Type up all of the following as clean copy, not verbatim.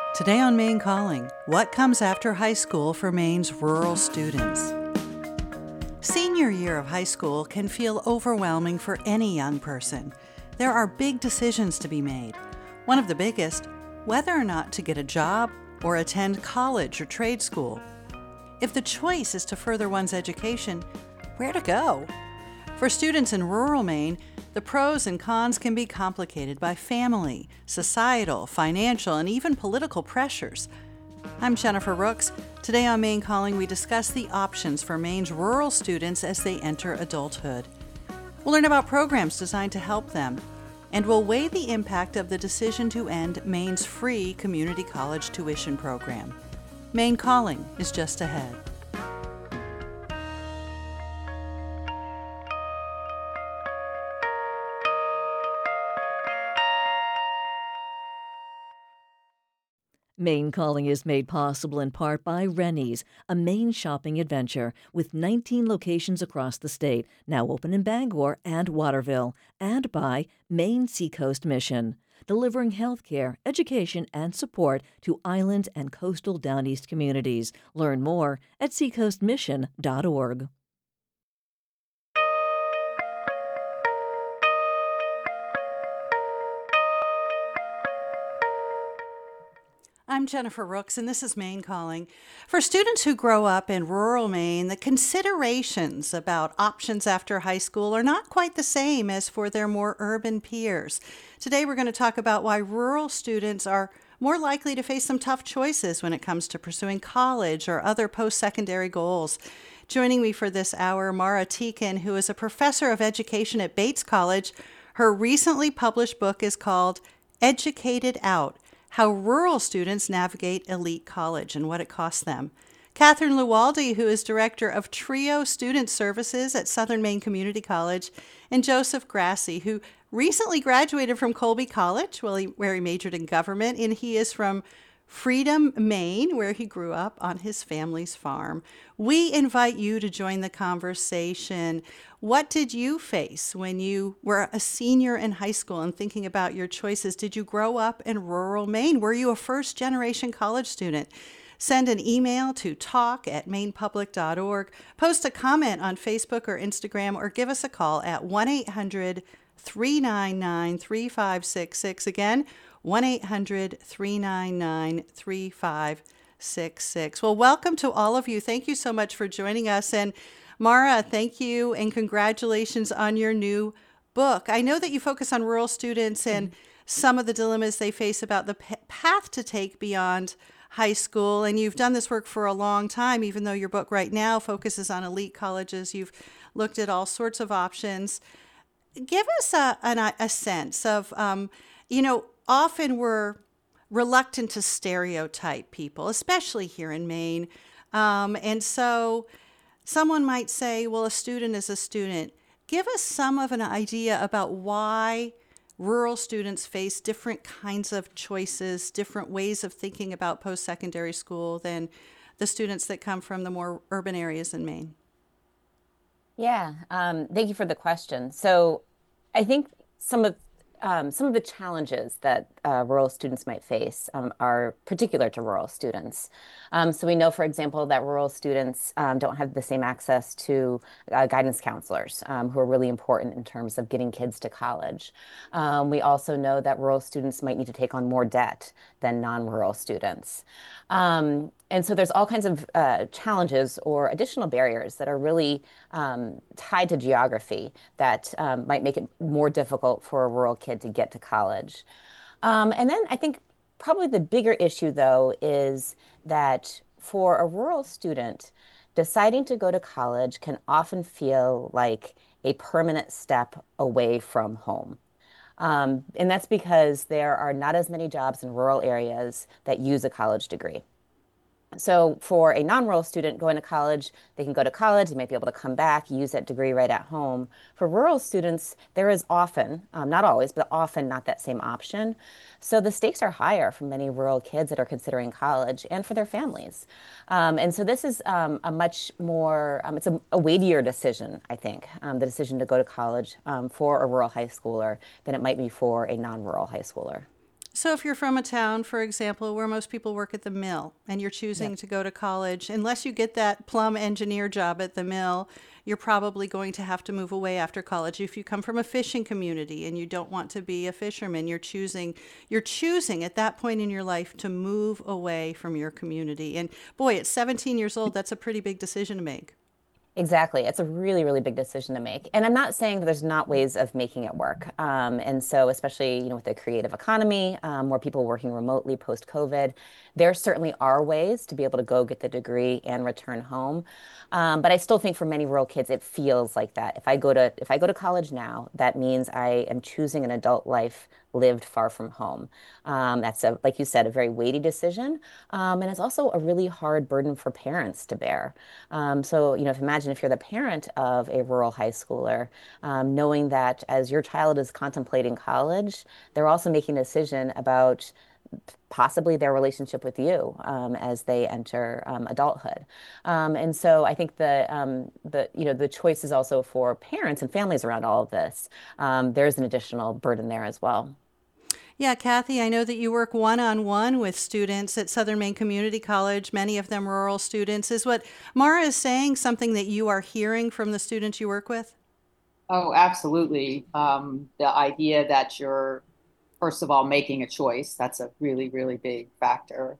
Today on Maine Calling, what comes after high school for Maine's rural students? Senior year of high school can feel overwhelming for any young person. There are big decisions to be made. One of the biggest, whether or not to get a job or attend college or trade school. If the choice is to further one's education, where to go? For students in rural Maine, the pros and cons can be complicated by family, societal, financial, and even political pressures. I'm Jennifer Rooks. Today on Maine Calling, we discuss the options for Maine's rural students as they enter adulthood. We'll learn about programs designed to help them, and we'll weigh the impact of the decision to end Maine's free community college tuition program. Maine Calling is just ahead. Maine Calling is made possible in part by Rennie's, a Maine shopping adventure with 19 locations across the state, now open in Bangor and Waterville, and by Maine Seacoast Mission, delivering healthcare, education, and support to island and coastal Down East communities. Learn more at seacoastmission.org. I'm Jennifer Rooks, and this is Maine Calling. For students who grow up in rural Maine, the considerations about options after high school are not quite the same as for their more urban peers. Today, we're going to talk about why rural students are more likely to face some tough choices when it comes to pursuing college or other post-secondary goals. Joining me for this hour, Mara Teakin, who is a professor of education at Bates College. Her recently published book is called Educated Out: How Rural Students Navigate Elite College and What It Costs Them. Catherine Luwaldi, who is Director of TRIO Student Services at Southern Maine Community College, and Joseph Grassi, who recently graduated from Colby College, where he majored in government, and he is from Freedom, Maine, where he grew up on his family's farm. We invite you to join the conversation. What did you face when you were a senior in high school and thinking about your choices? Did you grow up in rural Maine? Were you a first-generation college student? Send an email to talk@mainepublic.org, post a comment on Facebook or Instagram, or give us a call at 1-800-399-3566. Again, 1-800-399-3566. Well, welcome to all of you. Thank you so much for joining us. And Mara, thank you and congratulations on your new book. I know that you focus on rural students and some of the dilemmas they face about the path to take beyond high school. And you've done this work for a long time, even though your book right now focuses on elite colleges. You've looked at all sorts of options. Give us a sense of, often we're reluctant to stereotype people, especially here in Maine. And so someone might say, well, a student is a student. Give us some of an idea about why rural students face different kinds of choices, different ways of thinking about post-secondary school than the students that come from the more urban areas in Maine. Yeah, thank you for the question. So I think some of the challenges that rural students might face are particular to rural students. So we know, for example, that rural students don't have the same access to guidance counselors who are really important in terms of getting kids to college. We also know that rural students might need to take on more debt than non-rural students. And so there's all kinds of challenges or additional barriers that are really tied to geography that might make it more difficult for a rural kid to get to college. And then I think probably the bigger issue, though, is that for a rural student, deciding to go to college can often feel like a permanent step away from home. And that's because there are not as many jobs in rural areas that use a college degree. So for a non-rural student going to college, they can go to college, they might be able to come back, use that degree right at home. For rural students, there is often, not always, but often not that same option. So the stakes are higher for many rural kids that are considering college and for their families. And so this is a much more, it's a weightier decision, I think, the decision to go to college for a rural high schooler than it might be for a non-rural high schooler. So, if you're from a town, for example, where most people work at the mill and you're choosing Yep. to go to college, unless you get that plum engineer job at the mill, you're probably going to have to move away after college. If you come from a fishing community and you don't want to be a fisherman, you're choosing at that point in your life to move away from your community. And boy, at 17 years old, that's a pretty big decision to make. Exactly. It's a really, really big decision to make. And I'm not saying that there's not ways of making it work. And so, especially, with the creative economy, more people working remotely post-COVID, there certainly are ways to be able to go get the degree and return home. But I still think for many rural kids, it feels like that. If I go to college now, that means I am choosing an adult life lived far from home. That's like you said, a very weighty decision. And it's also a really hard burden for parents to bear. So, imagine if you're the parent of a rural high schooler, knowing that as your child is contemplating college, they're also making a decision about possibly their relationship with you as they enter adulthood. And so I think the choice is also for parents and families around all of this. There's an additional burden there as well. Yeah, Kathy, I know that you work one on one with students at Southern Maine Community College, many of them rural students. Is what Mara is saying something that you are hearing from the students you work with? Oh, absolutely. The idea that you're, first of all, making a choice, that's a really, really big factor.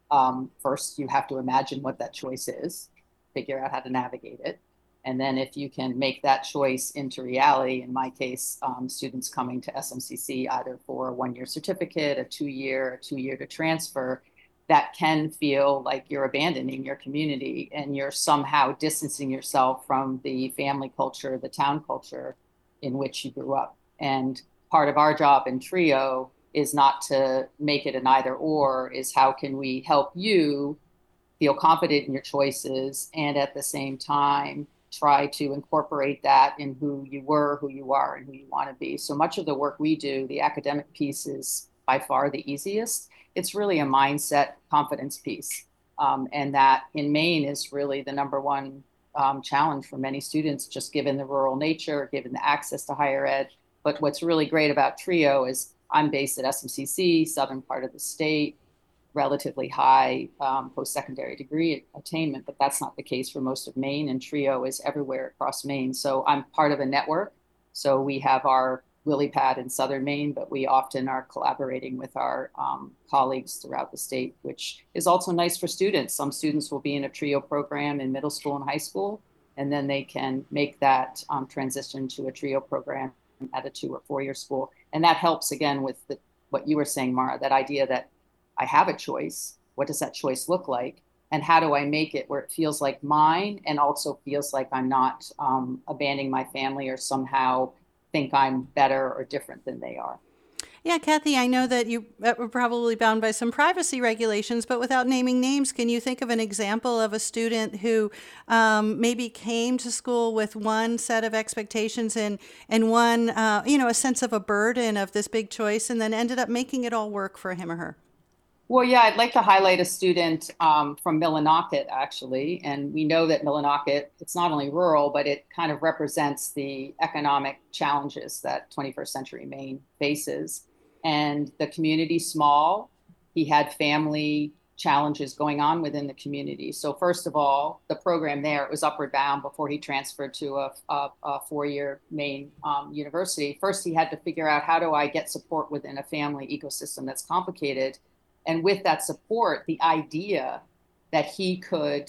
First, you have to imagine what that choice is, figure out how to navigate it. And then if you can make that choice into reality, in my case, students coming to SMCC either for a 1-year certificate, a 2-year to transfer, that can feel like you're abandoning your community and you're somehow distancing yourself from the family culture, the town culture in which you grew up. And part of our job in Trio is not to make it an either or, is how can we help you feel confident in your choices and at the same time try to incorporate that in who you were, who you are, and who you want to be. So much of the work we do, the academic piece is by far the easiest. It's really a mindset confidence piece. And that in Maine is really the number one challenge for many students, just given the rural nature, given the access to higher ed. But what's really great about Trio is I'm based at SMCC, southern part of the state, relatively high post-secondary degree attainment, but that's not the case for most of Maine, and Trio is everywhere across Maine. So I'm part of a network. So we have our lily pad in southern Maine, but we often are collaborating with our colleagues throughout the state, which is also nice for students. Some students will be in a Trio program in middle school and high school, and then they can make that transition to a Trio program at a 2 or 4-year school. And that helps again with what you were saying, Mara, that idea that I have a choice. What does that choice look like? And how do I make it where it feels like mine and also feels like I'm not abandoning my family or somehow think I'm better or different than they are? Yeah, Kathy, I know that you were probably bound by some privacy regulations, but without naming names, can you think of an example of a student who maybe came to school with one set of expectations and one, a sense of a burden of this big choice, and then ended up making it all work for him or her? Well, yeah, I'd like to highlight a student from Millinocket, actually. And we know that Millinocket, it's not only rural, but it kind of represents the economic challenges that 21st century Maine faces. And the community's small. He had family challenges going on within the community. So first of all, the program there, it was upward bound before he transferred to a 4-year Maine university. First, he had to figure out, how do I get support within a family ecosystem that's complicated? And with that support, the idea that he could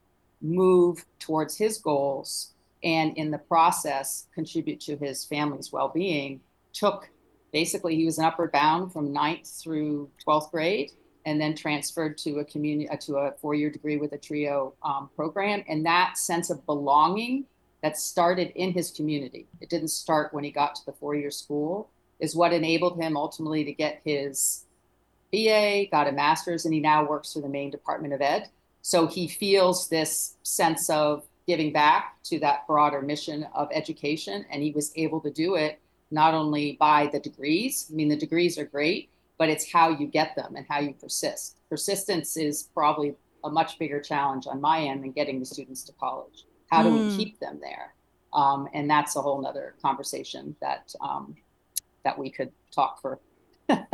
move towards his goals and in the process contribute to his family's well-being took, basically he was an upward bound from 9th through 12th grade and then transferred to a 4-year degree with a Trio program. And that sense of belonging that started in his community, it didn't start when he got to the 4-year school, is what enabled him ultimately to get his BA, got a master's, and he now works for the Maine Department of Ed. So he feels this sense of giving back to that broader mission of education. And he was able to do it not only by the degrees. I mean, the degrees are great, but it's how you get them and how you persist. Persistence is probably a much bigger challenge on my end than getting the students to college. How do we keep them there? And that's a whole nother conversation that we could talk for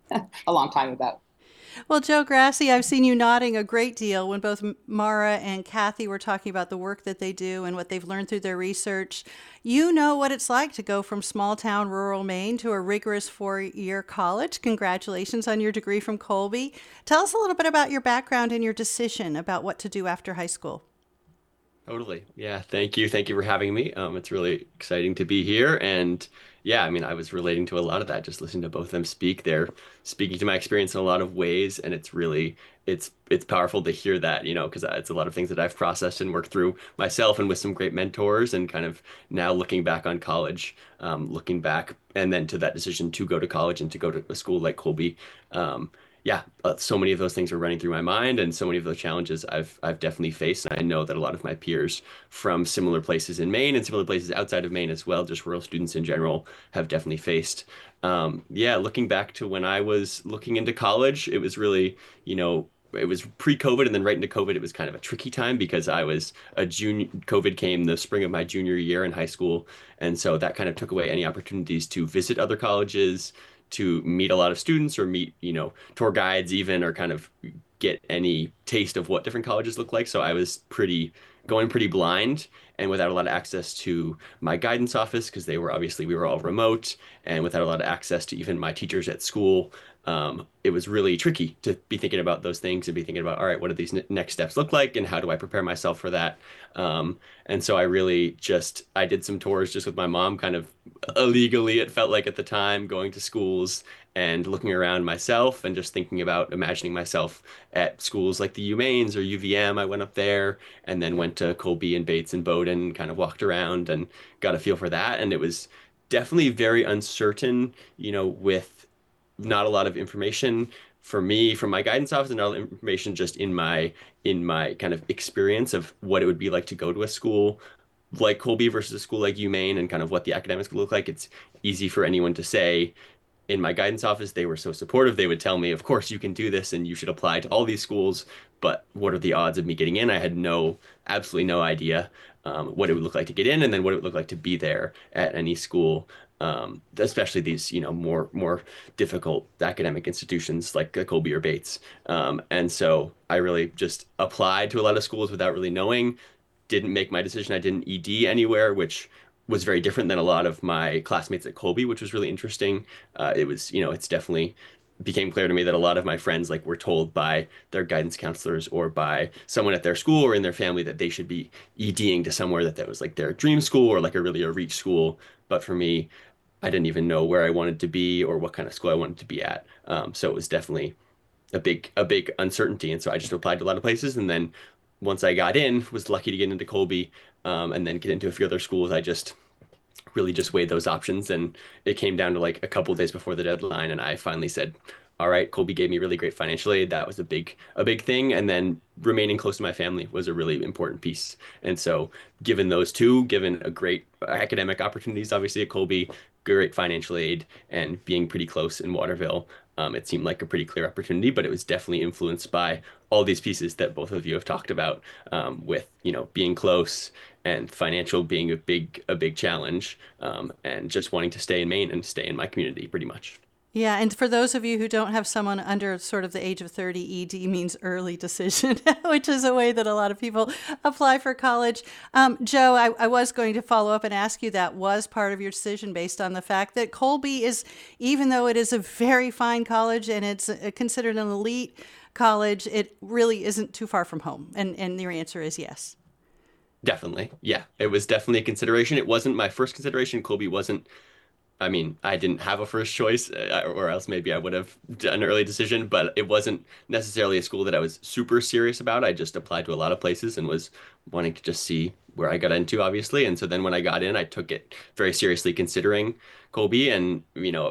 a long time about. Well, Joe Grassi, I've seen you nodding a great deal when both Mara and Kathy were talking about the work that they do and what they've learned through their research. You know what it's like to go from small town rural Maine to a rigorous 4-year college. Congratulations on your degree from Colby. Tell us a little bit about your background and your decision about what to do after high school. Totally. Yeah. Thank you. Thank you for having me. It's really exciting to be here. And yeah, I mean, I was relating to a lot of that, just listening to both of them speak. They're speaking to my experience in a lot of ways, and it's really it's powerful to hear that, because it's a lot of things that I've processed and worked through myself and with some great mentors, and kind of now looking back on college, looking back and then to that decision to go to college and to go to a school like Colby. Um, yeah, so many of those things are running through my mind, and so many of those challenges I've definitely faced. And I know that a lot of my peers from similar places in Maine and similar places outside of Maine as well, just rural students in general, have definitely faced. Yeah, looking back to when I was looking into college, it was really, it was pre-COVID, and then right into COVID, it was kind of a tricky time because I was a junior. COVID came the spring of my junior year in high school, and so that kind of took away any opportunities to visit other colleges, to meet a lot of students or meet, tour guides even, or kind of get any taste of what different colleges look like. So I was going pretty blind and without a lot of access to my guidance office because we were all remote, and without a lot of access to even my teachers at school. It was really tricky to be thinking about those things and be thinking about, all right, what do these next steps look like and how do I prepare myself for that? And so I did some tours just with my mom, kind of illegally, it felt like at the time, going to schools and looking around myself and just thinking about imagining myself at schools like the UMaines or UVM. I went up there and then went to Colby and Bates and Bowdoin, kind of walked around and got a feel for that. And it was definitely very uncertain, with not a lot of information for me from my guidance office, and not a lot of information just in my kind of experience of what it would be like to go to a school like Colby versus a school like UMaine, and kind of what the academics would look like. It's easy for anyone to say. In my guidance office, they were so supportive. They would tell me, of course, you can do this and you should apply to all these schools, but what are the odds of me getting in? I had absolutely no idea what it would look like to get in, and then what it would look like to be there at any school, especially these, more difficult academic institutions like Colby or Bates. And so I really just applied to a lot of schools without really knowing, didn't make my decision. I didn't ED anywhere, which was very different than a lot of my classmates at Colby, which was really interesting. It was, it's definitely became clear to me that a lot of my friends were told by their guidance counselors or by someone at their school or in their family that they should be EDing to somewhere that was like their dream school or like a reach school. But for me, I didn't even know where I wanted to be or what kind of school I wanted to be at. So it was definitely a big uncertainty. And so I just applied to a lot of places. And then once I got in, was lucky to get into Colby, and then get into a few other schools. I just really just weighed those options, and it came down to like a couple of days before the deadline, and I finally said, all right, Colby gave me really great financial aid. That was a big thing. And then remaining close to my family was a really important piece. And so given those two, given a great academic opportunities, obviously at Colby, great financial aid, and being pretty close in Waterville, it seemed like a pretty clear opportunity, but it was definitely influenced by all these pieces that both of you have talked about, with, being close and financial being a big challenge, and just wanting to stay in Maine and stay in my community pretty much. Yeah, and for those of you who don't have someone under sort of the age of 30, ED means early decision, which is a way that a lot of people apply for college. Joe, I was going to follow up and ask you, that was part of your decision based on the fact that Colby is, even though it is a very fine college and it's considered an elite college, it really isn't too far from home. And your answer is yes. Definitely. Yeah, it was definitely a consideration. It wasn't my first consideration. Colby wasn't. I mean, I didn't have a first choice, or else maybe I would have done an early decision, but it wasn't necessarily a school that I was super serious about. I just applied to a lot of places and was wanting to just see where I got into, obviously. And so then when I got in, I took it very seriously, considering Colby. And,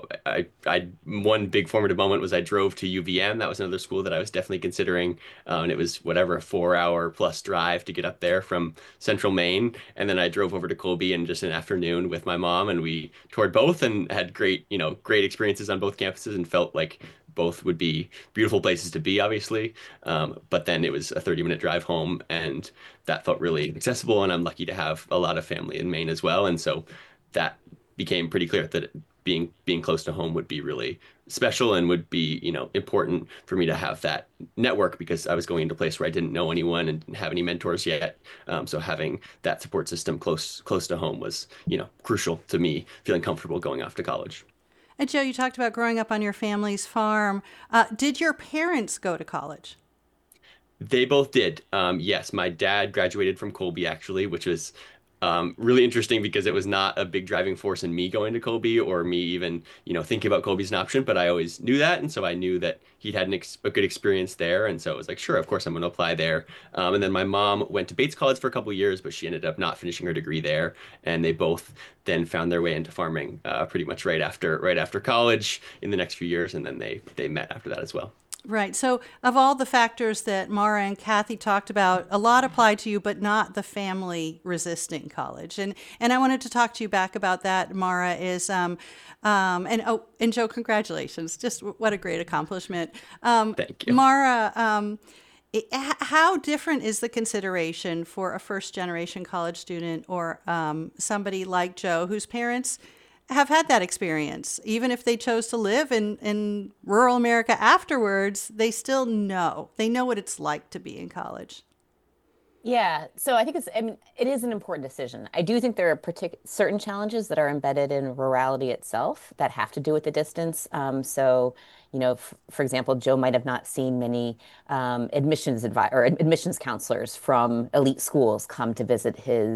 one big formative moment was I drove to UVM. That was another school that I was definitely considering. And it was a 4-hour plus drive to get up there from central Maine. And then I drove over to Colby in just an afternoon with my mom, and we toured both and had great experiences on both campuses, and felt like both would be beautiful places to be, obviously. But then it was a 30-minute drive home, and that felt really accessible. And I'm lucky to have a lot of family in Maine as well. And so that became pretty clear that being close to home would be really special and would be, important for me to have that network because I was going into a place where I didn't know anyone and didn't have any mentors yet. So having that support system close to home was, crucial to me feeling comfortable going off to college. And Joe, you talked about growing up on your family's farm. Did your parents go to college? They both did. Yes, my dad graduated from Colby actually, which was really interesting because it was not a big driving force in me going to Colby or me even, thinking about Colby as an option. But I always knew that, and so I knew that he'd had a good experience there, and so it was like, sure, of course I'm going to apply there. And then my mom went to Bates College for a couple of years, but she ended up not finishing her degree there, and they both then found their way into farming pretty much right after college in the next few years, and then they met after that as well. Right. So, of all the factors that Mara and Kathy talked about, a lot apply to you, but not the family resisting college. And I wanted to talk to you back about that. Mara is, and Joe, congratulations! Just what a great accomplishment. Thank you, Mara. How different is the consideration for a first generation college student or somebody like Joe, whose parents have had that experience? Even if they chose to live in rural America afterwards, they still know. They know what it's like to be in college. Yeah, so I think it is an important decision. I do think there are certain challenges that are embedded in rurality itself that have to do with the distance. So, for example, Joe might have not seen many admissions counselors from elite schools come to visit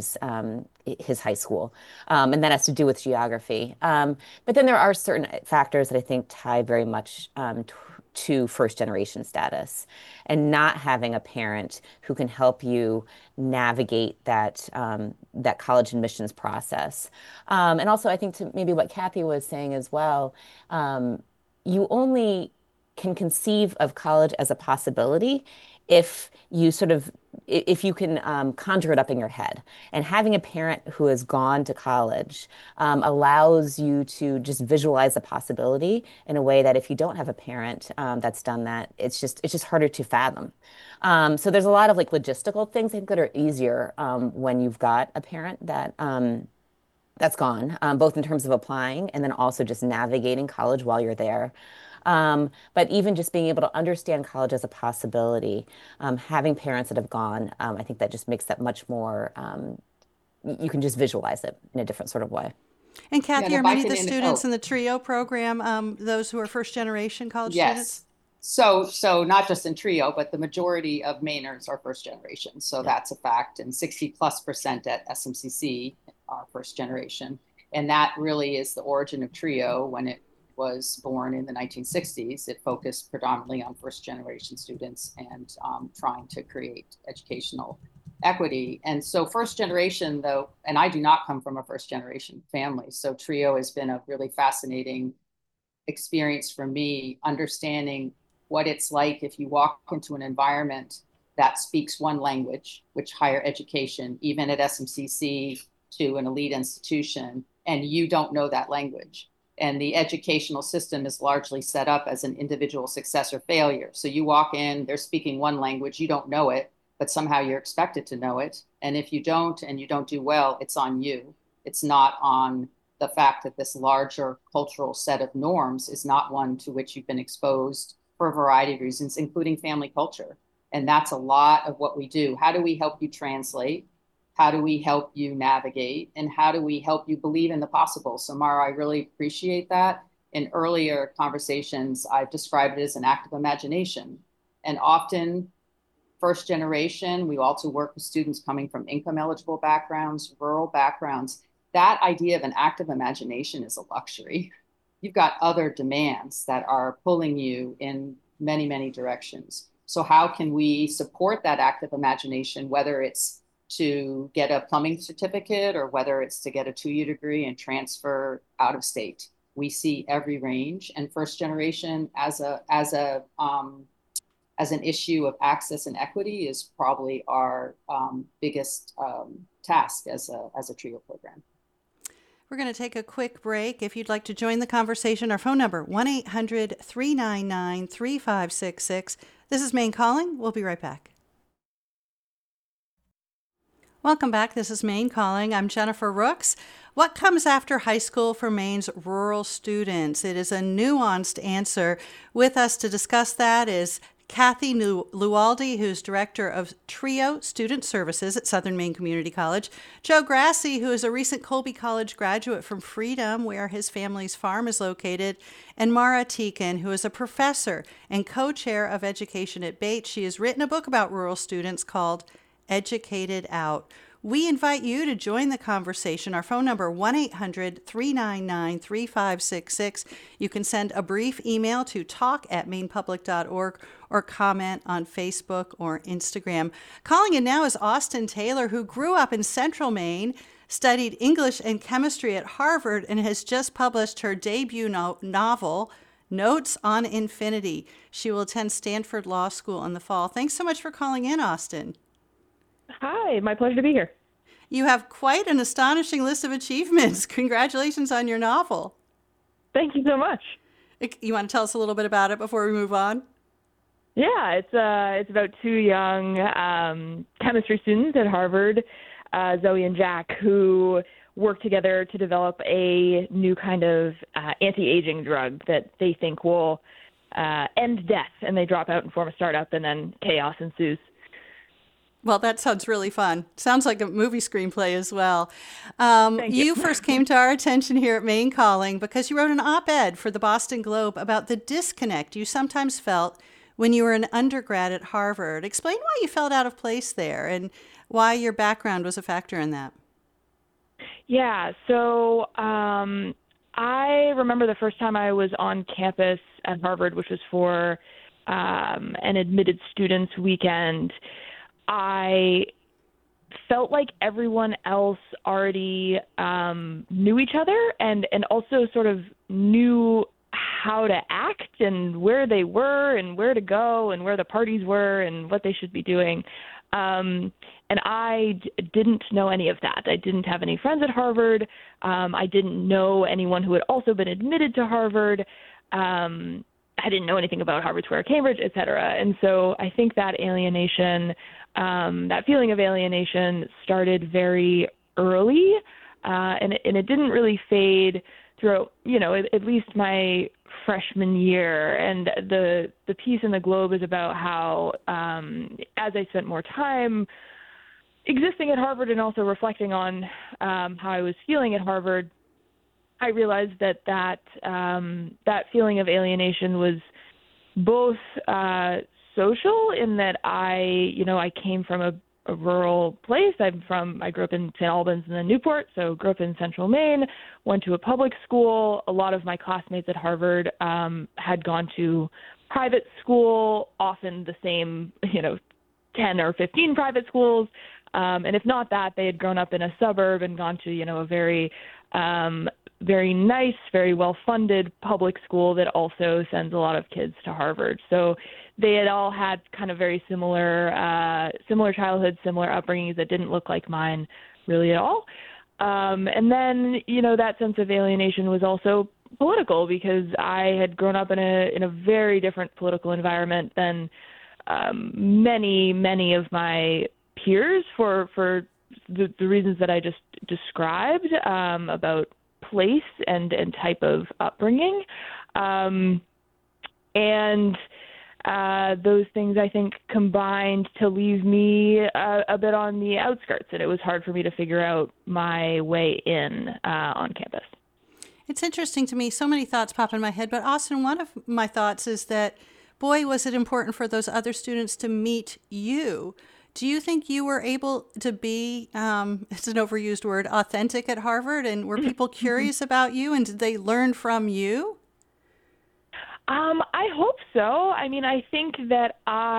his high school, and that has to do with geography. But then there are certain factors that I think tie very much to first generation status, and not having a parent who can help you navigate that college admissions process. And also, I think to maybe what Kathy was saying as well, you only can conceive of college as a possibility if you can conjure it up in your head. And having a parent who has gone to college allows you to just visualize the possibility in a way that if you don't have a parent that's done that, it's just harder to fathom. So there's a lot of logistical things I think that are easier when you've got a parent that's gone, both in terms of applying and then also just navigating college while you're there. But even just being able to understand college as a possibility, having parents that have gone, I think that just makes that much more, you can just visualize it in a different sort of way. And Kathy, are many of the students in the TRIO program those who are first generation college students? Yes. So not just in TRIO, but the majority of Mainers are first generation. So that's a fact. And 60+% at SMCC are first generation. And that really is the origin of TRIO. When it was born in the 1960s, it focused predominantly on first generation students and trying to create educational equity. And so first generation, though, and I do not come from a first generation family, so TRIO has been a really fascinating experience for me, understanding what it's like if you walk into an environment that speaks one language, which higher education, even at SMCC to an elite institution, and you don't know that language. And the educational system is largely set up as an individual success or failure. So you walk in, they're speaking one language, you don't know it, but somehow you're expected to know it. And if you don't, and you don't do well, it's on you. It's not on the fact that this larger cultural set of norms is not one to which you've been exposed for a variety of reasons, including family culture. And that's a lot of what we do. How do we help you translate? How do we help you navigate? And how do we help you believe in the possible? So Mara, I really appreciate that. In earlier conversations, I've described it as an active imagination. And often, first generation, we also work with students coming from income eligible backgrounds, rural backgrounds. That idea of an active imagination is a luxury. You've got other demands that are pulling you in many, many directions. So how can we support that active imagination, whether it's to get a plumbing certificate or whether it's to get a 2-year degree and transfer out of state? We see every range, and first generation as an issue of access and equity is probably our biggest task as a TRIO program. We're going to take a quick break. If you'd like to join the conversation, our phone number 1-800-399-3566. This is Maine Calling. We'll be right back. Welcome back. This is Maine Calling. I'm Jennifer Rooks. What comes after high school for Maine's rural students? It is a nuanced answer. With us to discuss that is Kathy Lualdi, who's director of TRIO Student Services at Southern Maine Community College, Joe Grassi, who is a recent Colby College graduate from Freedom, where his family's farm is located, and Mara Teakin, who is a professor and co-chair of education at Bates. She has written a book about rural students called Educated Out. We invite you to join the conversation. Our phone number, 1-800-399-3566. You can send a brief email to talk@mainepublic.org or comment on Facebook or Instagram. Calling in now is Austin Taylor, who grew up in Central Maine, studied English and chemistry at Harvard, and has just published her debut novel, Notes on Infinity. She will attend Stanford Law School in the fall. Thanks so much for calling in, Austin. Hi, my pleasure to be here. You have quite an astonishing list of achievements. Congratulations on your novel. Thank you so much. You want to tell us a little bit about it before we move on? Yeah, it's about two young chemistry students at Harvard, Zoe and Jack, who work together to develop a new kind of anti-aging drug that they think will end death. And they drop out and form a startup, and then chaos ensues. Well, that sounds really fun. Sounds like a movie screenplay as well. Thank you. You first came to our attention here at Maine Calling because you wrote an op-ed for the Boston Globe about the disconnect you sometimes felt when you were an undergrad at Harvard. Explain why you felt out of place there and why your background was a factor in that. Yeah, so I remember the first time I was on campus at Harvard, which was for an admitted students weekend. I felt like everyone else already knew each other and also sort of knew how to act and where they were and where to go and where the parties were and what they should be doing. And I didn't know any of that. I didn't have any friends at Harvard. I didn't know anyone who had also been admitted to Harvard. I didn't know anything about Harvard Square, Cambridge, et cetera. And so I think that alienation, that feeling of alienation started very early, and it didn't really fade throughout, at least my freshman year. And the piece in the Globe is about how, as I spent more time existing at Harvard and also reflecting on how I was feeling at Harvard, I realized that feeling of alienation was both social in that I came from a rural place. I grew up in St. Albans and then Newport, so grew up in Central Maine, went to a public school. A lot of my classmates at Harvard had gone to private school, often the same, 10 or 15 private schools. And if not that, they had grown up in a suburb and gone to, a very nice, very well-funded public school that also sends a lot of kids to Harvard. So they had all had kind of very similar childhoods, similar upbringings that didn't look like mine really at all. And then, that sense of alienation was also political because I had grown up in a very different political environment than many of my peers for the reasons that I just described about place and type of upbringing. And those things, I think, combined to leave me a bit on the outskirts, and it was hard for me to figure out my way in on campus. It's interesting to me. So many thoughts pop in my head, but Austin, one of my thoughts is that, boy, was it important for those other students to meet you. Do you think you were able to be, it's an overused word, authentic at Harvard? And were people curious about you? And did they learn from you? I hope so. I mean, I think that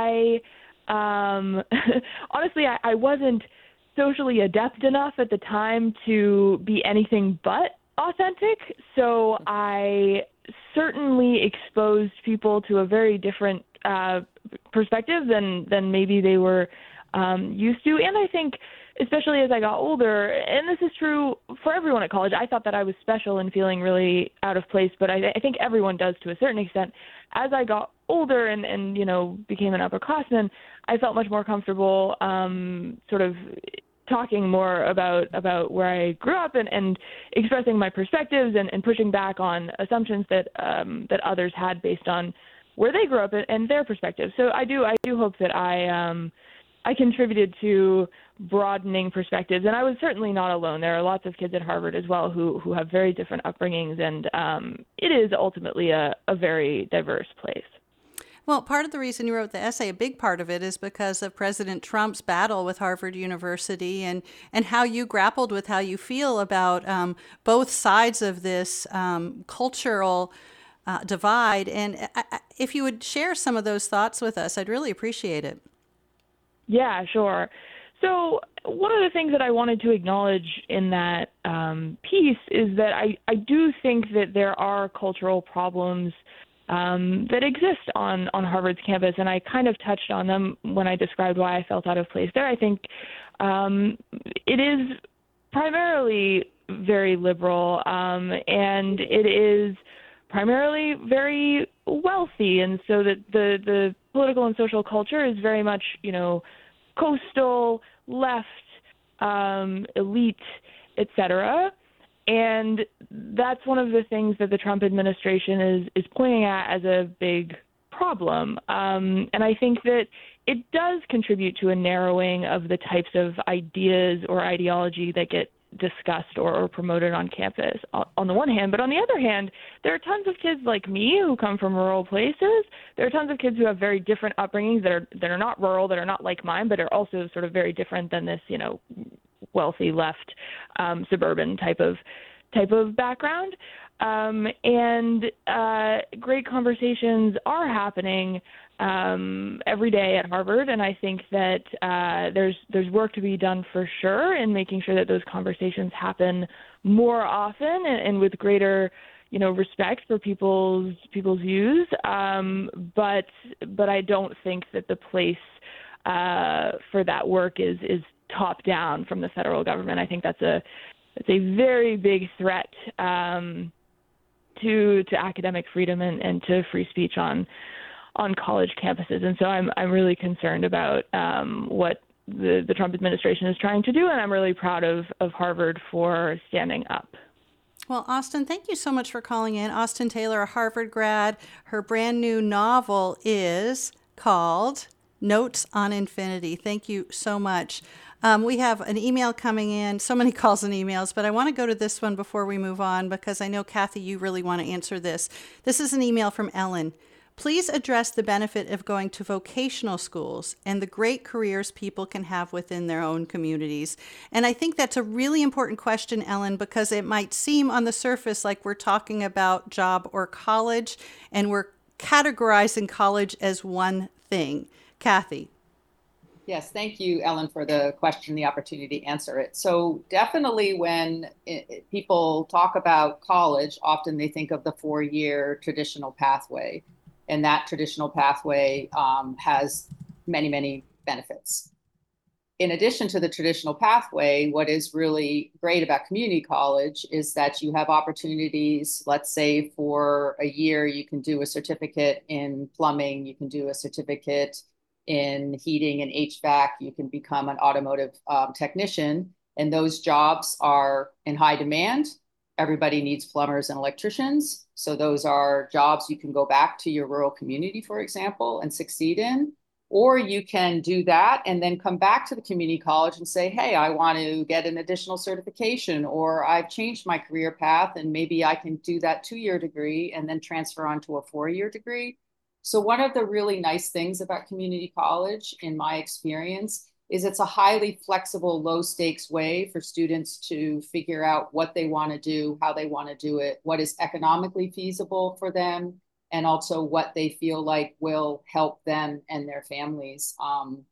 honestly, I wasn't socially adept enough at the time to be anything but authentic. So I certainly exposed people to a very different perspective than maybe they were used to. And I think, especially as I got older, and this is true for everyone at college, I thought that I was special and feeling really out of place, but I think everyone does to a certain extent. As I got older and became an upperclassman, I felt much more comfortable sort of talking more about where I grew up and expressing my perspectives and pushing back on assumptions that others had based on where they grew up and their perspectives. So I do hope that I contributed to broadening perspectives, and I was certainly not alone. There are lots of kids at Harvard as well who have very different upbringings, and it is ultimately a very diverse place. Well, part of the reason you wrote the essay, a big part of it, is because of President Trump's battle with Harvard University and how you grappled with how you feel about both sides of this cultural divide. And if you would share some of those thoughts with us, I'd really appreciate it. Yeah, sure. So one of the things that I wanted to acknowledge in that piece is that I do think that there are cultural problems that exist on Harvard's campus, and I kind of touched on them when I described why I felt out of place there. I think it is primarily very liberal, and it is primarily very wealthy, and so that the political and social culture is very much, coastal, left, elite, etc. And that's one of the things that the Trump administration is pointing at as a big problem. And I think that it does contribute to a narrowing of the types of ideas or ideology that get discussed or promoted on campus on the one hand. But on the other hand, there are tons of kids like me who come from rural places. There are tons of kids who have very different upbringings that are not rural, that are not like mine, but are also sort of very different than this, wealthy left suburban type of background. And great conversations are happening every day at Harvard, and I think that there's work to be done for sure in making sure that those conversations happen more often and with greater, respect for people's views. But I don't think that the place for that work is top down from the federal government. I think that's a very big threat to academic freedom and to free speech on college campuses. And so I'm really concerned about what the Trump administration is trying to do, and I'm really proud of Harvard for standing up. Well, Austin, thank you so much for calling in. Austin Taylor, a Harvard grad. Her brand new novel is called Notes on Infinity. Thank you so much. We have an email coming in, so many calls and emails, but I want to go to this one before we move on because I know, Kathy, you really want to answer this. This is an email from Ellen. Please address the benefit of going to vocational schools and the great careers people can have within their own communities. And I think that's a really important question, Ellen, because it might seem on the surface like we're talking about job or college, and we're categorizing college as one thing. Kathy. Yes, thank you, Ellen, for the question, the opportunity to answer it. So definitely when people talk about college, often they think of the 4-year traditional pathway. And that traditional pathway has many, many benefits. In addition to the traditional pathway, what is really great about community college is that you have opportunities. Let's say for a year, you can do a certificate in plumbing, you can do a certificate in heating and HVAC, you can become an automotive technician, and those jobs are in high demand. Everybody needs plumbers and electricians. So those are jobs you can go back to your rural community, for example, and succeed in. Or you can do that and then come back to the community college and say, hey, I want to get an additional certification, or I've changed my career path and maybe I can do that 2-year degree and then transfer on to a 4-year degree. So one of the really nice things about community college, in my experience, is it's a highly flexible, low stakes way for students to figure out what they want to do, how they want to do it, what is economically feasible for them, and also what they feel like will help them and their families kind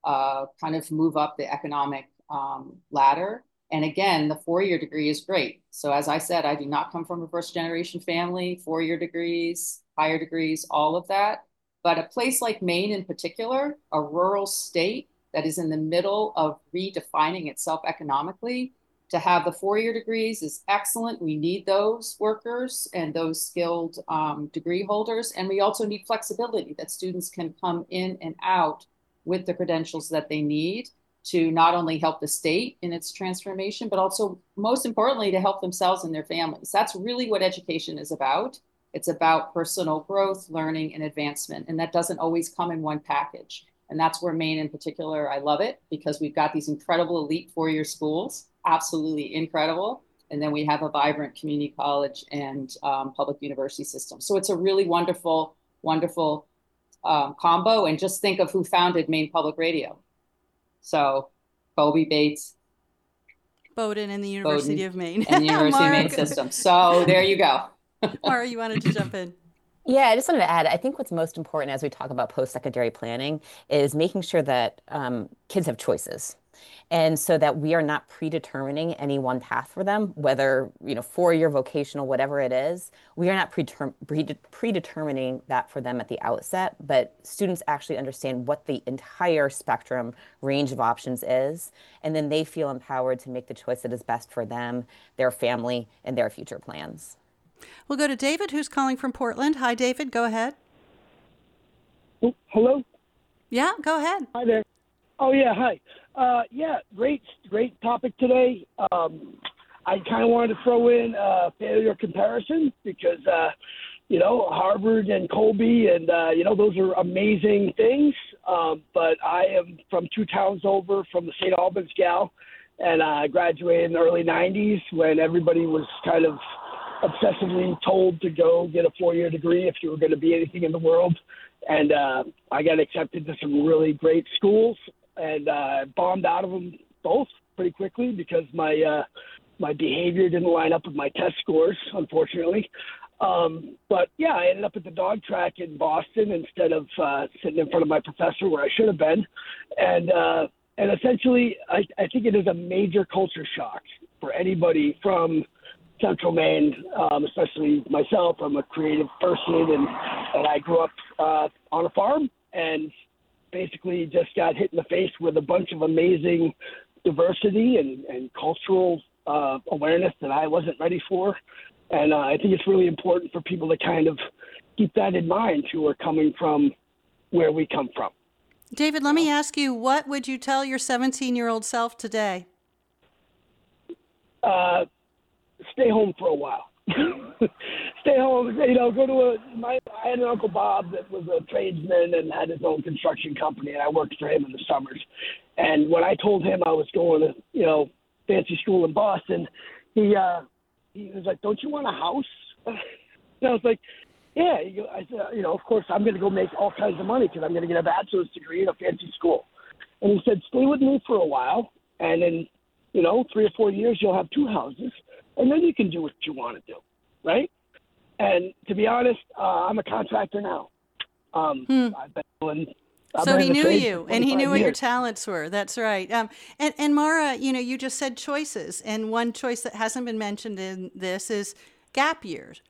of move up the economic ladder. And again, the 4-year degree is great. So as I said, I do not come from a first generation family, 4-year degrees, higher degrees, all of that. But a place like Maine in particular, a rural state that is in the middle of redefining itself economically, to have the 4-year degrees is excellent. We need those workers and those skilled degree holders. And we also need flexibility, that students can come in and out with the credentials that they need. to not only help the state in its transformation, but also, most importantly, to help themselves and their families. That's really what education is about. It's about personal growth, learning, and advancement. And that doesn't always come in one package. And that's where Maine in particular, I love it because we've got these incredible elite four-year schools, absolutely incredible. And then we have a vibrant community college and public university system. So it's a really wonderful, wonderful combo. And just think of who founded Maine Public Radio. So Kobe Bates, Bowdoin and the University of Maine. And the University of Maine system. So there you go. Mara, you wanted to jump in. Yeah, I just wanted to add, I think what's most important as we talk about post-secondary planning is making sure that kids have choices. And so that we are not predetermining any one path for them, whether, four-year vocational, whatever it is, we are not predetermining that for them at the outset, but students actually understand what the entire spectrum range of options is, and then they feel empowered to make the choice that is best for them, their family, and their future plans. We'll go to David, who's calling from Portland. Hi, David. Go ahead. Oh, hello? Yeah, go ahead. Hi there. Oh, yeah, hi. Great topic today. I kind of wanted to throw in failure comparison because, Harvard and Colby and, those are amazing things. But I am from 2 towns over from the St. Albans gal, and I graduated in the early 90s when everybody was kind of obsessively told to go get a 4-year degree if you were going to be anything in the world. And I got accepted to some really great schools and bombed out of them both pretty quickly because my behavior didn't line up with my test scores, unfortunately. But yeah, I ended up at the dog track in Boston instead of sitting in front of my professor where I should have been. And essentially, I think it is a major culture shock for anybody from Central Maine, especially myself. I'm a creative person, and I grew up on a farm and basically just got hit in the face with a bunch of amazing diversity and cultural awareness that I wasn't ready for. And I think it's really important for people to kind of keep that in mind who are coming from where we come from. David, let me ask you, what would you tell your 17-year-old self today? Stay home for a while. Stay home, go to I had an Uncle Bob that was a tradesman and had his own construction company, and I worked for him in the summers. And when I told him I was going to, fancy school in Boston, he was like, "Don't you want a house?" And I was like, "Yeah." I said, "Of course I'm going to go make all kinds of money because I'm going to get a bachelor's degree in a fancy school." And he said, "Stay with me for a while, and in 3 or 4 years you'll have 2 houses, and then you can do what you want to do." Right? And to be honest, I'm a contractor now. I've been doing. So he knew you, and he knew what your talents were. That's right. And Mara, you just said choices, and one choice that hasn't been mentioned in this is gap years.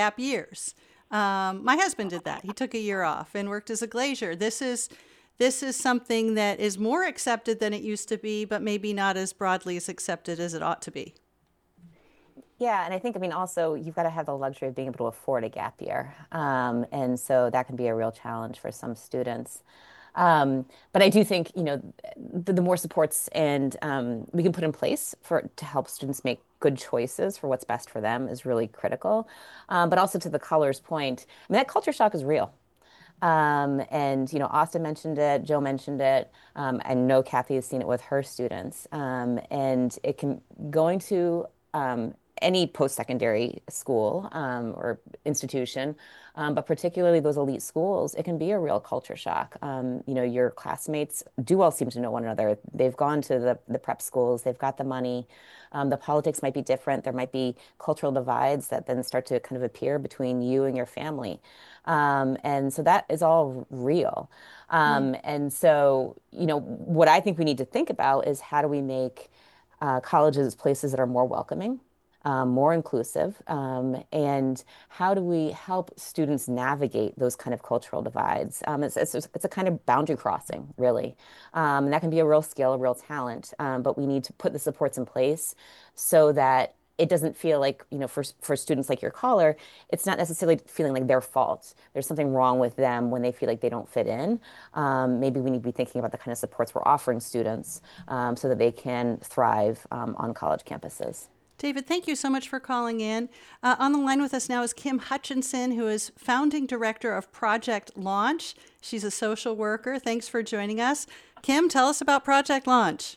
My husband did that. He took a year off and worked as a glazier. This is something that is more accepted than it used to be, but maybe not as broadly as accepted as it ought to be. Yeah, and I think, also you've got to have the luxury of being able to afford a gap year. And so that can be a real challenge for some students. But I do think, the more supports and we can put in place to help students make good choices for what's best for them is really critical. But also to the colors point, that culture shock is real. And, Austin mentioned it, Joe mentioned it. I know Kathy has seen it with her students. And it can going to any post-secondary school or institution, but particularly those elite schools, it can be a real culture shock. Your classmates do all seem to know one another. They've gone to the prep schools, they've got the money. The politics might be different. There might be cultural divides that then start to kind of appear between you and your family. And so that is all real. And so, what I think we need to think about is how do we make colleges places that are more welcoming, more inclusive, and how do we help students navigate those kind of cultural divides? It's a kind of boundary crossing, really. And that can be a real skill, a real talent, but we need to put the supports in place so that it doesn't feel like, for students like your caller, it's not necessarily feeling like their fault. There's something wrong with them when they feel like they don't fit in. Maybe we need to be thinking about the kind of supports we're offering students so that they can thrive on college campuses. David, thank you so much for calling in. On the line with us now is Kim Hutchinson, who is founding director of Project Launch. She's a social worker. Thanks for joining us. Kim, tell us about Project Launch.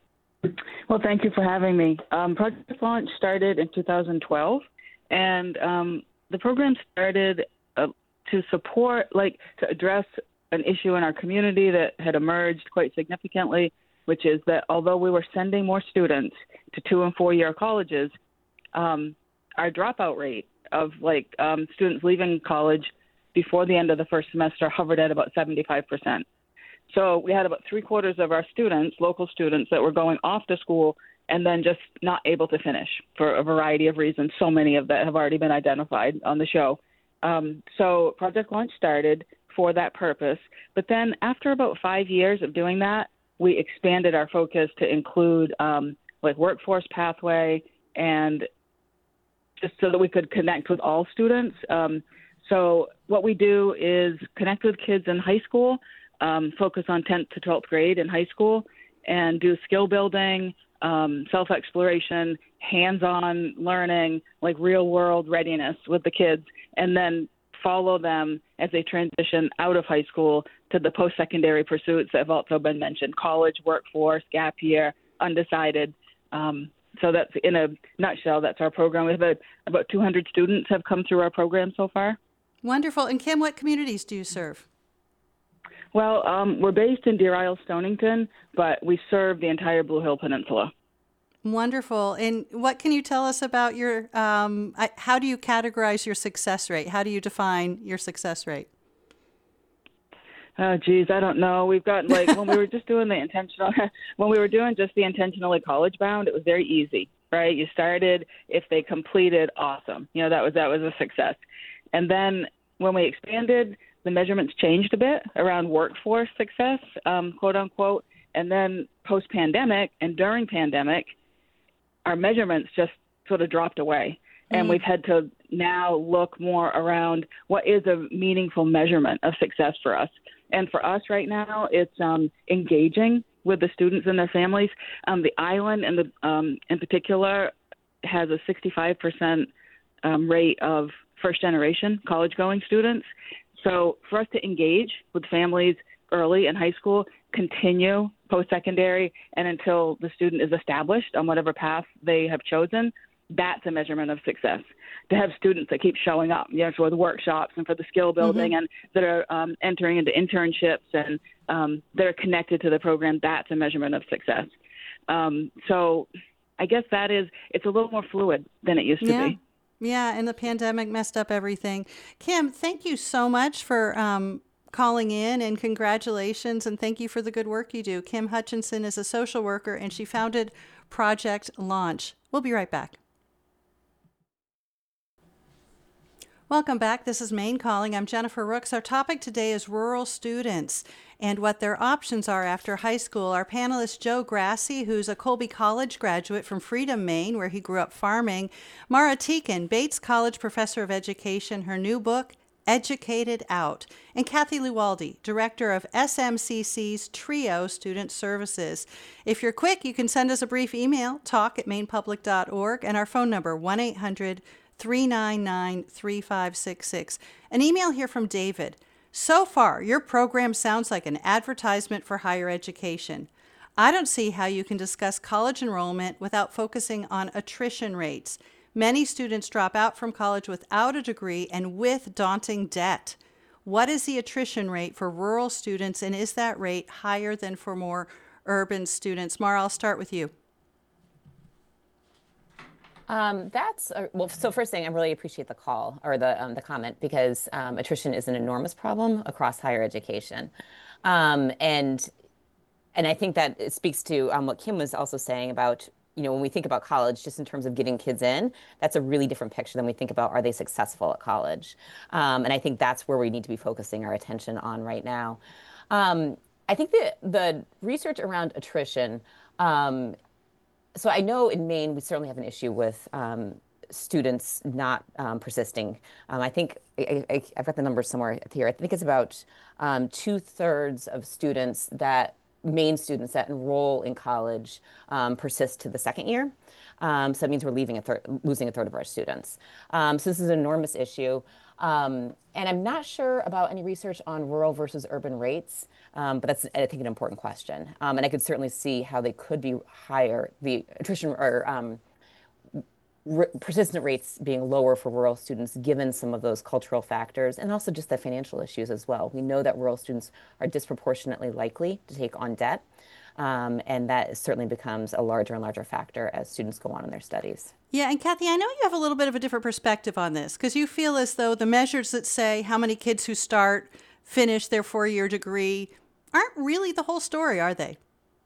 Well, thank you for having me. Project Launch started in 2012, and the program started to support, to address an issue in our community that had emerged quite significantly, which is that although we were sending more students to 2- and 4-year colleges, our dropout rate of students leaving college before the end of the first semester hovered at about 75%. So we had about 3/4 of our students, local students, that were going off to school and then just not able to finish for a variety of reasons. So many of that have already been identified on the show. So Project Launch started for that purpose. But then after about 5 years of doing that, we expanded our focus to include workforce pathway, and just so that we could connect with all students. So what we do is connect with kids in high school, focus on 10th to 12th grade in high school, and do skill building, self-exploration, hands-on learning, real-world readiness with the kids, and then follow them as they transition out of high school to the post-secondary pursuits that have also been mentioned: college, workforce, gap year, undecided. So that's, in a nutshell, that's our program. We have about 200 students have come through our program so far. Wonderful. And Kim, what communities do you serve? Well, we're based in Deer Isle, Stonington, but we serve the entire Blue Hill Peninsula. Wonderful. And what can you tell us about your, how do you categorize your success rate? How do you define your success rate? Oh, geez, I don't know. We've got, when we were just doing when we were doing just the intentionally college bound, it was very easy, right? You started, if they completed, awesome. That was a success. And then when we expanded, the measurements changed a bit around workforce success, quote unquote. And then post-pandemic and during pandemic, our measurements just sort of dropped away. And we've had to now look more around what is a meaningful measurement of success for us. And for us right now, it's engaging with the students and their families. The island in particular has a 65% rate of first-generation college-going students. So for us to engage with families early in high school, continue post-secondary, and until the student is established on whatever path they have chosen, that's a measurement of success. To have students that keep showing up, for the workshops and for the skill building, and that are entering into internships and that are connected to the program, that's a measurement of success. So I guess it's a little more fluid than it used to be. Yeah, and the pandemic messed up everything. Kim, thank you so much for calling in, and congratulations, and thank you for the good work you do. Kim Hutchinson is a social worker, and she founded Project Launch. We'll be right back. Welcome back. This is Maine Calling. I'm Jennifer Rooks. Our topic today is rural students and what their options are after high school. Our panelist, Joe Grassi, who's a Colby College graduate from Freedom, Maine, where he grew up farming. Mara Teakin, Bates College professor of education, her new book, Educated Out. And Kathy Luwaldi, director of SMCC's TRIO Student Services. If you're quick, you can send us a brief email, talk@mainepublic.org, and our phone number, 1-800-399-3566. An email here from David. So far, your program sounds like an advertisement for higher education. I don't see how you can discuss college enrollment without focusing on attrition rates. Many students drop out from college without a degree and with daunting debt. What is the attrition rate for rural students, and is that rate higher than for more urban students? Mara, I'll start with you. So first thing, I really appreciate the call or the comment, because attrition is an enormous problem across higher education. And I think that it speaks to what Kim was also saying about, when we think about college, just in terms of getting kids in, that's a really different picture than we think about, are they successful at college? And I think that's where we need to be focusing our attention on right now. I think the research around attrition So I know in Maine, we certainly have an issue with students not persisting. I think I've got the numbers somewhere here. I think it's about 2/3 of students that Maine students that enroll in college persist to the second year. So that means we're losing a third of our students. So this is an enormous issue. And I'm not sure about any research on rural versus urban rates, but that's, I think, an important question. And I could certainly see how they could be higher, the attrition or persistent rates being lower for rural students, given some of those cultural factors and also just the financial issues as well. We know that rural students are disproportionately likely to take on debt. And that certainly becomes a larger and larger factor as students go on in their studies. Yeah, and Kathy, I know you have a little bit of a different perspective on this because you feel as though the measures that say how many kids who finish their 4-year degree aren't really the whole story, are they?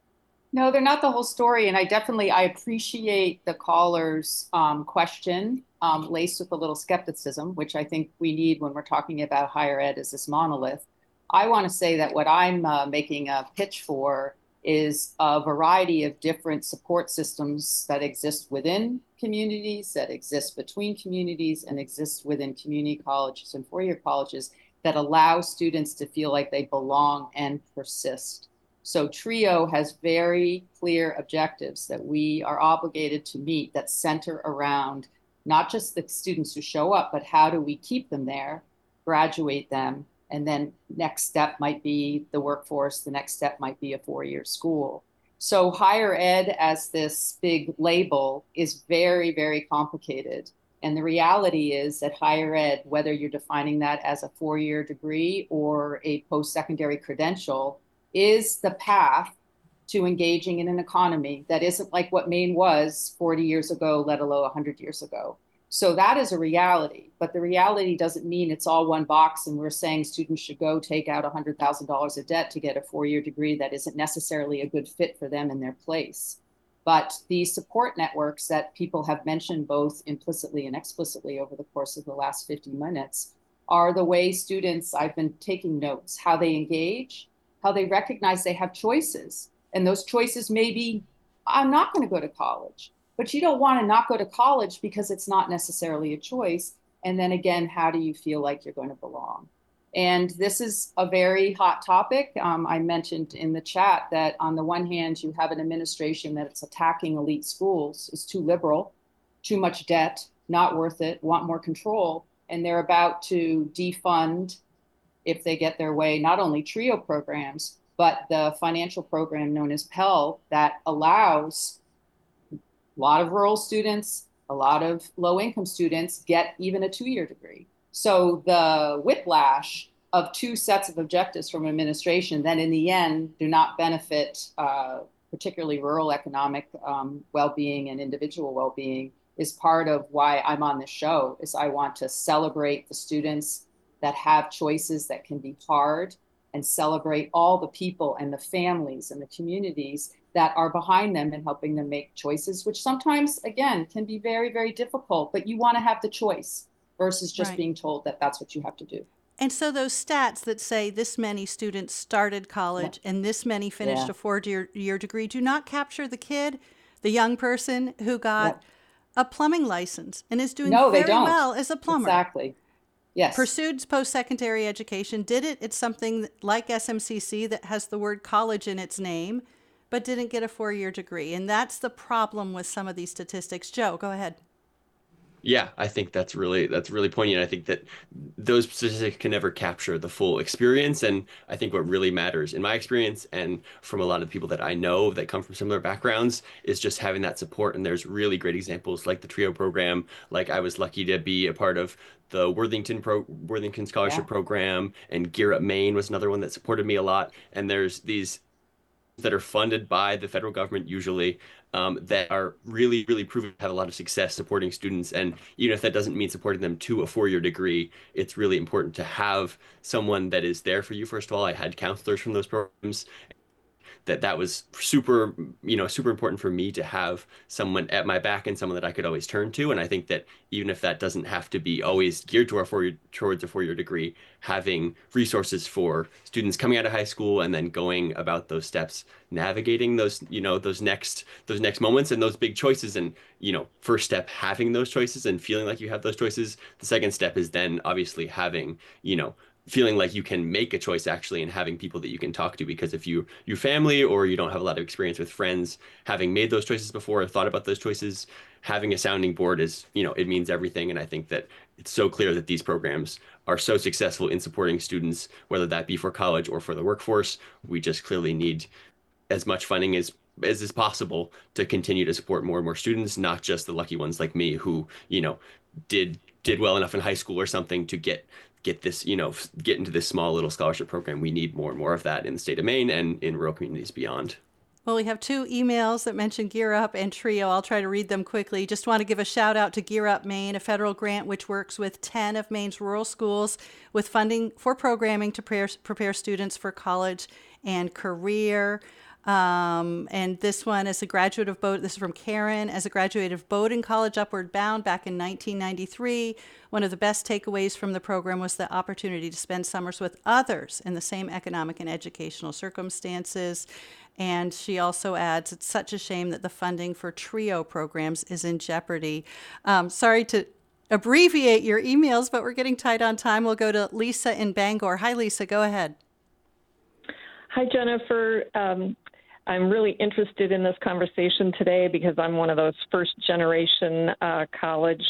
No, they're not the whole story. And I appreciate the caller's question laced with a little skepticism, which I think we need when we're talking about higher ed as this monolith. I want to say that what I'm making a pitch for is a variety of different support systems that exist within communities, that exist between communities, and exist within community colleges and 4-year colleges that allow students to feel like they belong and persist. So TRIO has very clear objectives that we are obligated to meet that center around not just the students who show up, but how do we keep them there, graduate them, and then next step might be the workforce. The next step might be a 4-year school. So higher ed as this big label is very, very complicated. And the reality is that higher ed, whether you're defining that as a 4-year degree or a post-secondary credential, is the path to engaging in an economy that isn't like what Maine was 40 years ago, let alone 100 years ago. So that is a reality, but the reality doesn't mean it's all one box and we're saying students should go take out $100,000 of debt to get a 4-year degree that isn't necessarily a good fit for them in their place. But these support networks that people have mentioned both implicitly and explicitly over the course of the last 50 minutes are the way students, I've been taking notes, how they engage, how they recognize they have choices. And those choices may be, I'm not going to go to college. But you don't want to not go to college because it's not necessarily a choice. And then again, how do you feel like you're going to belong? And this is a very hot topic. I mentioned in the chat that on the one hand, you have an administration that's attacking elite schools, is too liberal, too much debt, not worth it, want more control. And they're about to defund, if they get their way, not only TRIO programs, but the financial program known as Pell that allows a lot of rural students, a lot of low-income students get even a 2-year degree. So the whiplash of 2 sets of objectives from administration that in the end do not benefit particularly rural economic well-being and individual well-being is part of why I'm on this show, is I want to celebrate the students that have choices that can be hard and celebrate all the people and the families and the communities that are behind them and helping them make choices, which sometimes, again, can be very, very difficult, but you want to have the choice versus just being told that that's what you have to do. And so those stats that say this many students started college and this many finished a 4-year degree do not capture the kid, the young person who got a plumbing license and is doing very well as a plumber. Exactly. Yes. Pursued post-secondary education, did it. It's something like SMCC that has the word college in its name, but didn't get a 4-year degree. And that's the problem with some of these statistics. Joe, go ahead. Yeah, I think that's really poignant. I think that those statistics can never capture the full experience. And I think what really matters in my experience and from a lot of people that I know that come from similar backgrounds is just having that support. And there's really great examples like the TRIO program. Like I was lucky to be a part of the Worthington Scholarship Program, and Gear Up Maine was another one that supported me a lot. And there's these that are funded by the federal government usually that are really, really proven to have a lot of success supporting students. And even if that doesn't mean supporting them to a 4-year degree, it's really important to have someone that is there for you. First of all, I had counselors from those programs that was super, super important for me to have someone at my back and someone that I could always turn to. And I think that even if that doesn't have to be always geared to towards a 4-year degree, having resources for students coming out of high school and then going about those steps, navigating those, those next moments and those big choices. And, first step, having those choices and feeling like you have those choices. The second step is then obviously having, feeling like you can make a choice actually and having people that you can talk to, because if your family or you don't have a lot of experience with friends having made those choices before or thought about those choices, having a sounding board is, it means everything. And I think that it's so clear that these programs are so successful in supporting students, whether that be for college or for the workforce. We just clearly need as much funding as is possible to continue to support more and more students, not just the lucky ones like me who, did well enough in high school or something to get this, get into this small little scholarship program. We need more and more of that in the state of Maine and in rural communities beyond. Well, we have 2 emails that mention Gear Up and TRIO. I'll try to read them quickly. Just want to give a shout out to Gear Up Maine, a federal grant which works with 10 of Maine's rural schools with funding for programming to prepare students for college and career. And this one, as a graduate of Bowdoin, this is from Karen, as a graduate of Bowdoin College Upward Bound back in 1993, one of the best takeaways from the program was the opportunity to spend summers with others in the same economic and educational circumstances. And she also adds, it's such a shame that the funding for TRIO programs is in jeopardy. Sorry to abbreviate your emails, but we're getting tight on time. We'll go to Lisa in Bangor. Hi, Lisa, go ahead. Hi, Jennifer. I'm really interested in this conversation today because I'm one of those first-generation college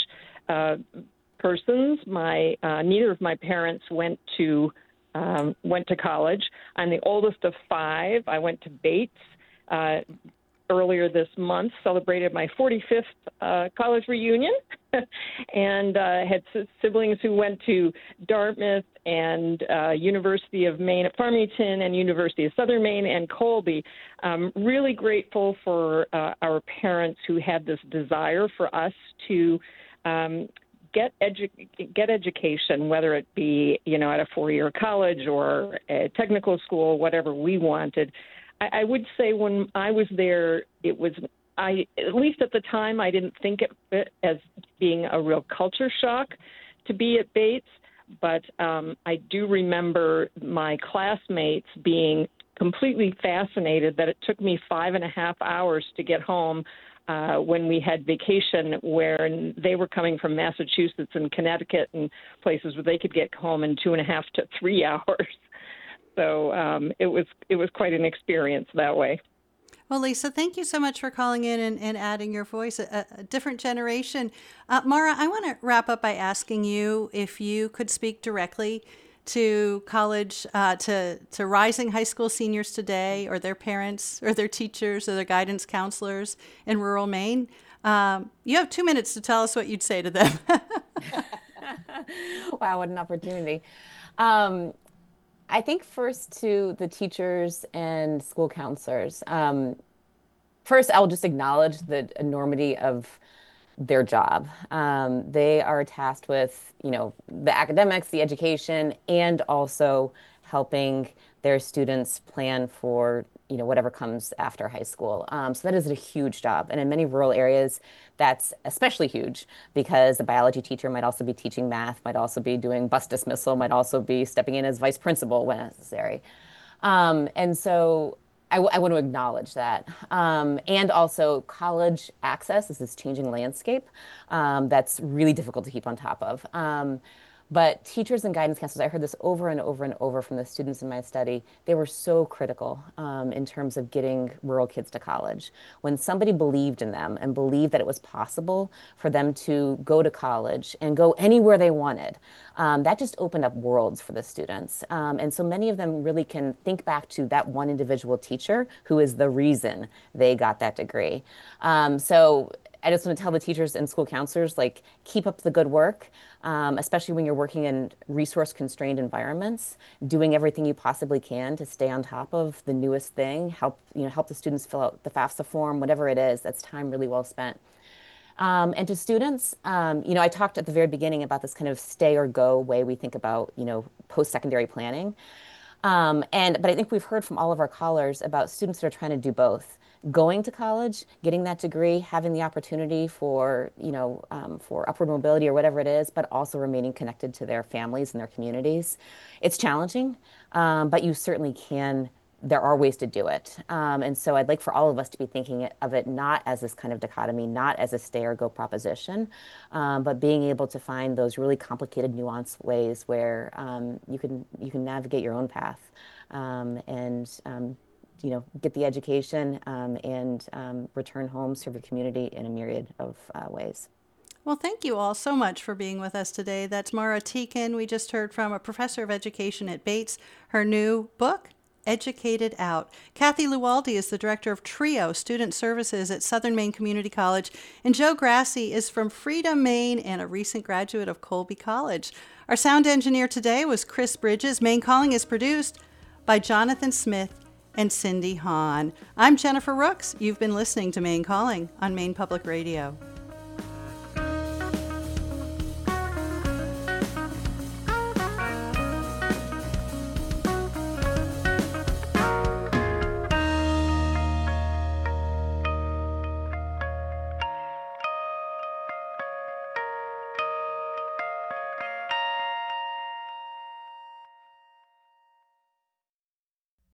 persons. Neither of my parents went to college. I'm the oldest of 5. I went to Bates earlier this month, celebrated my 45th college reunion, and had siblings who went to Dartmouth and University of Maine at Farmington and University of Southern Maine and Colby. Really grateful for our parents who had this desire for us to get education, whether it be, at a 4-year college or a technical school, whatever we wanted. I would say when I was there, at least at the time, I didn't think it as being a real culture shock to be at Bates, but I do remember my classmates being completely fascinated that it took me 5.5 hours to get home when we had vacation, where they were coming from Massachusetts and Connecticut and places where they could get home in 2.5 to 3 hours. So it was quite an experience that way. Well, Lisa, thank you so much for calling in and adding your voice, a different generation. Mara, I want to wrap up by asking you if you could speak directly to college, to rising high school seniors today, or their parents, or their teachers, or their guidance counselors in rural Maine. You have 2 minutes to tell us what you'd say to them. Wow, what an opportunity. I think first to the teachers and school counselors. First, I'll just acknowledge the enormity of their job. They are tasked with, the academics, the education, and also helping their students plan for, whatever comes after high school. So that is a huge job. And in many rural areas, that's especially huge because the biology teacher might also be teaching math, might also be doing bus dismissal, might also be stepping in as vice principal when necessary. And so I want to acknowledge that. And also college access is this changing landscape that's really difficult to keep on top of. But teachers and guidance counselors, I heard this over and over and over from the students in my study, they were so critical in terms of getting rural kids to college. When somebody believed in them and believed that it was possible for them to go to college and go anywhere they wanted, that just opened up worlds for the students. And so many of them really can think back to that one individual teacher who is the reason they got that degree. So I just want to tell the teachers and school counselors, keep up the good work. Especially when you're working in resource-constrained environments, doing everything you possibly can to stay on top of the newest thing, help the students fill out the FAFSA form, whatever it is, that's time really well spent. And to students, I talked at the very beginning about this kind of stay or go way we think about, post-secondary planning. But I think we've heard from all of our callers about students that are trying to do both. Going to college, getting that degree, having the opportunity for, for upward mobility or whatever it is, but also remaining connected to their families and their communities. It's challenging, but you certainly can. There are ways to do it. And so I'd like for all of us to be thinking of it not as this kind of dichotomy, not as a stay or go proposition, but being able to find those really complicated, nuanced ways where you can navigate your own path and get the education and return home, serve your community in a myriad of ways. Well, thank you all so much for being with us today. That's Mara Teakin. We just heard from a professor of education at Bates. Her new book, Educated Out. Kathy Lualdi is the director of TRIO Student Services at Southern Maine Community College. And Joe Grassi is from Freedom, Maine, and a recent graduate of Colby College. Our sound engineer today was Chris Bridges. Maine Calling is produced by Jonathan Smith and Cindy Hahn. I'm Jennifer Rooks. You've been listening to Maine Calling on Maine Public Radio.